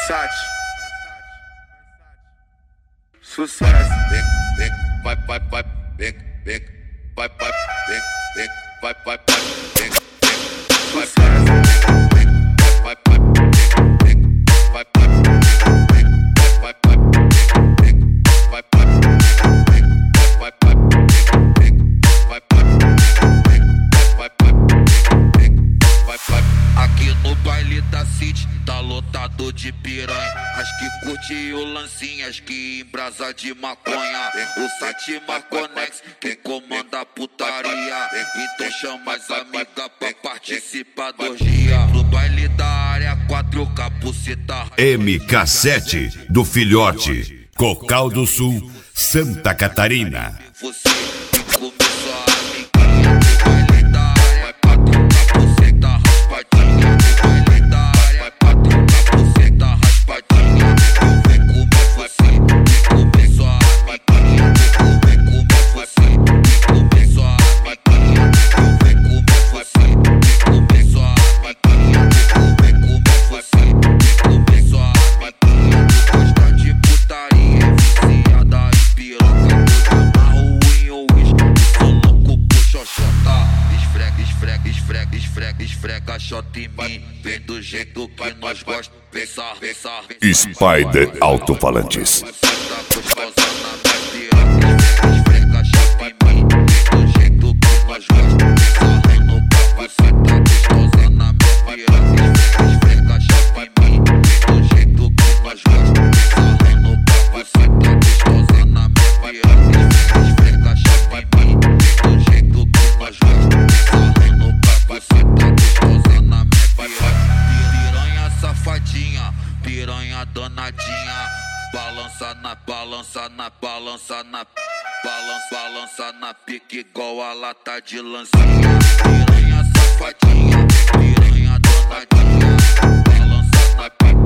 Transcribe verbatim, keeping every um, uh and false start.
Versace. Sucesso. Vem, vem, vai, vai, vai, vem, vem, vai, vai, vem, vem, vai, vai, vai, vem, vem, vai, vai, vai, vai, vem, vai, vai, vem, vai, vai, vem, vai, vai, vem, vai, vai, vem, vai, vai, vem, vai, vai, vem, vai, vai. Aqui no baile da City tá lotado de piranha. As que curte o lancinho, as que embrasa de maconha. O Satima Conex, quem comanda a putaria. Então chama as amigas pra participar da orgia. No baile da área, quatro capuceta. M K sete do Filhote, Cocal do Sul, Santa Catarina. Você que começou a amiguinha. No baile da área, quatro capuceta raspadinha. No baile da área, quatro capuceta raspadinha. Eu vem comer você que começou a amiguinha. Eu vem comer você que começou a amiguinha. Eu vem comer você que começou a amiguinha. Eu vem comer você que começou a amiguinha. Gosta de putaria, viciada em piroca. Esfrega, esfrega, esfrega, shot em mim. Vem do jeito que nós gosta. Pensar, pensar, Spider Alto-Falantes. Gostosa na minha piroca. Esfrega, shot em mim. Vem do jeito que nós gosta. Sarrando pra você tá gostosa na minha piroca. Esfrega, shot em mim. Vem do jeito que nós gosta. Sarrando pra você tá gostosa na minha piroca. Esfrega, shot em mim. Vem do jeito que nós gosta. Você tá gostosa na minha piroca. Piranha safadinha, piranha danadinha. Balança na, balança na, balança na. Balança, balança na pique igual a lata de lancinha. Piranha safadinha, piranha danadinha. Balança na pique